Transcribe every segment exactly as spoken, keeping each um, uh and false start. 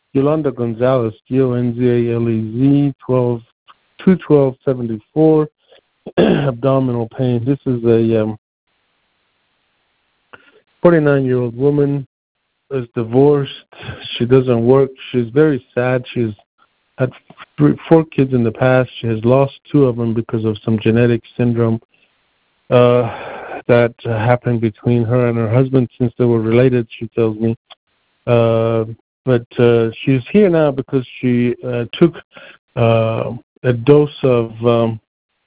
Yolanda Gonzalez, G O N Z A L E Z, two twelve seventy-four, abdominal pain. This is a um, forty-nine-year-old woman, is divorced. She doesn't work. She's very sad. She's had three, four kids in the past. She has lost two of them because of some genetic syndrome uh, that uh, happened between her and her husband since they were related, she tells me. Uh, but uh, she's here now because she uh, took uh, a dose of um,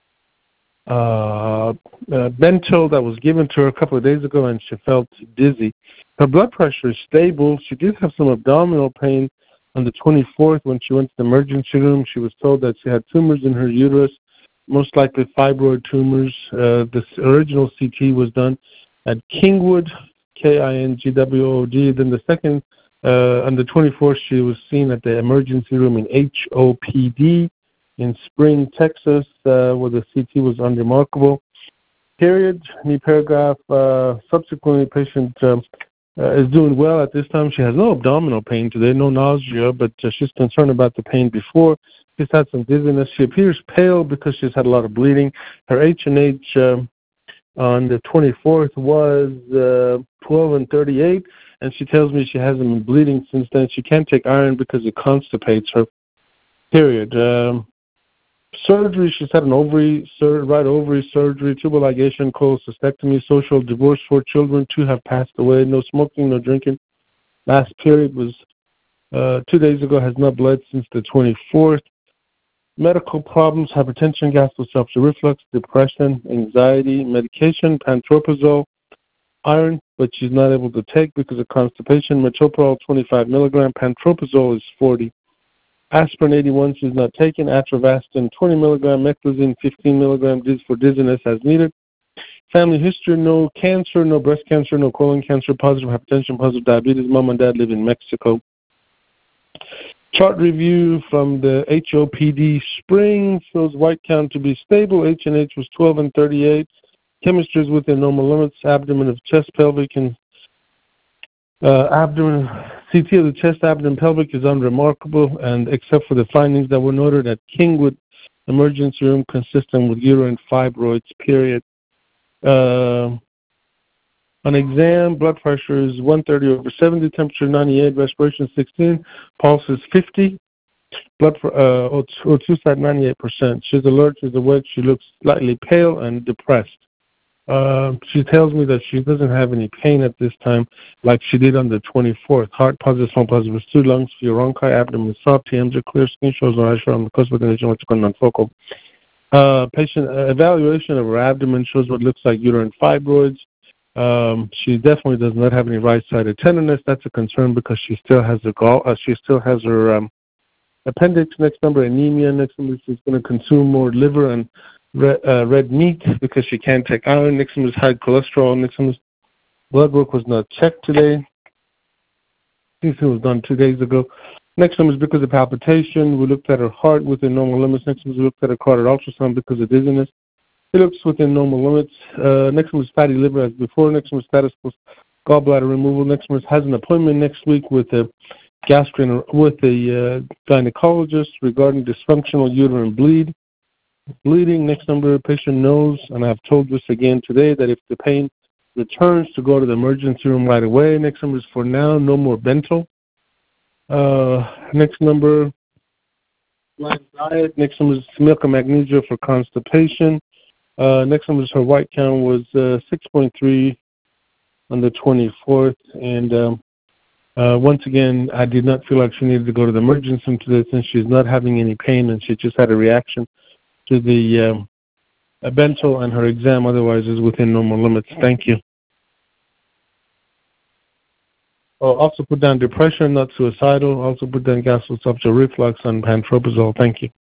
uh, uh, Bentil that was given to her a couple of days ago, and she felt dizzy. Her blood pressure is stable. She did have some abdominal pain on the twenty-fourth when she went to the emergency room. She was told that she had tumors in her uterus, most likely fibroid tumors. Uh, the original C T was done at Kingwood, K I N G W O D. Then the second, uh, on the twenty-fourth, she was seen at the emergency room in H O P D in Spring, Texas, uh, where the C T was unremarkable. Period. New paragraph. Uh, subsequently, patient um, uh, is doing well at this time. She has no abdominal pain today, no nausea, but uh, she's concerned about the pain before. She's had some dizziness. She appears pale because she's had a lot of bleeding. Her H and H um, on the twenty-fourth was uh, twelve and thirty-eight, and she tells me she hasn't been bleeding since then. She can't take iron because it constipates her. Period. Um, surgery, she's had an ovary, sur- right ovary surgery, tubal ligation, cholecystectomy, social divorce, four children, two have passed away, no smoking, no drinking. Last period was uh, two days ago, has not bled since the twenty-fourth. Medical problems, hypertension, gastroesophageal reflux, depression, anxiety, medication, pantoprazole, iron, but she's not able to take because of constipation. Metoprolol twenty-five milligram, pantoprazole is forty. Aspirin eighty-one, she's not taking. Atrovastin twenty milligram, meclizine fifteen milligram for dizziness as needed. Family history, no cancer, no breast cancer, no colon cancer, positive hypertension, positive diabetes. Mom and dad live in Mexico. Chart review from the H O P D Spring shows white count to be stable. H and H was twelve and thirty-eight. Chemistry is within normal limits. Abdomen of chest, pelvic, and uh, abdomen. C T of the chest, abdomen, pelvic is unremarkable, and except for the findings that were noted at Kingwood emergency room, consistent with uterine fibroids. Period. Uh, On exam, blood pressure is one thirty over seventy, temperature ninety-eight, respiration sixteen, pulse is fifty, blood uh, O two side ninety-eight percent. She's alert, she's awake, she looks slightly pale and depressed. Uh, she tells me that she doesn't have any pain at this time like she did on the twenty-fourth. Heart positive, small positive, two lungs, furunci, abdomen soft, T Ms are clear, skin shows no eyeshadow on the cusp of the condition, which is non-focal. Uh, patient uh, evaluation of her abdomen shows what looks like uterine fibroids. Um, she definitely does not have any right-sided tenderness. That's a concern because she still has her gall. Uh, she still has her um, appendix. Next number, anemia. Next number, she's going to consume more liver and red, uh, red meat because she can't take iron. Next number is high cholesterol. Next number, blood work was not checked today. This was done two days ago. Next one is because of palpitation. We looked at her heart within normal limits. Next one is we looked at her carotid ultrasound because of dizziness. It looks within normal limits. Uh, next one was fatty liver as before. Next one was status was gallbladder removal. Next one has an appointment next week with a gastro with a uh, gynecologist regarding dysfunctional uterine bleed. Bleeding. Next number, patient knows, and I've told this again today, that if the pain returns to go to the emergency room right away. Next number is for now, no more Bentil. Uh, next number, light diet. Next number is milk and magnesia for constipation. Uh, next number is her white count was uh, six point three on the twenty-fourth. And um, uh, once again, I did not feel like she needed to go to the emergency room today since she's not having any pain and she just had a reaction to the um, Bentil, and her exam otherwise is within normal limits. Thank you. Oh, also put down depression, not suicidal. Also put down gastroesophageal reflux and pantoprazole. Thank you.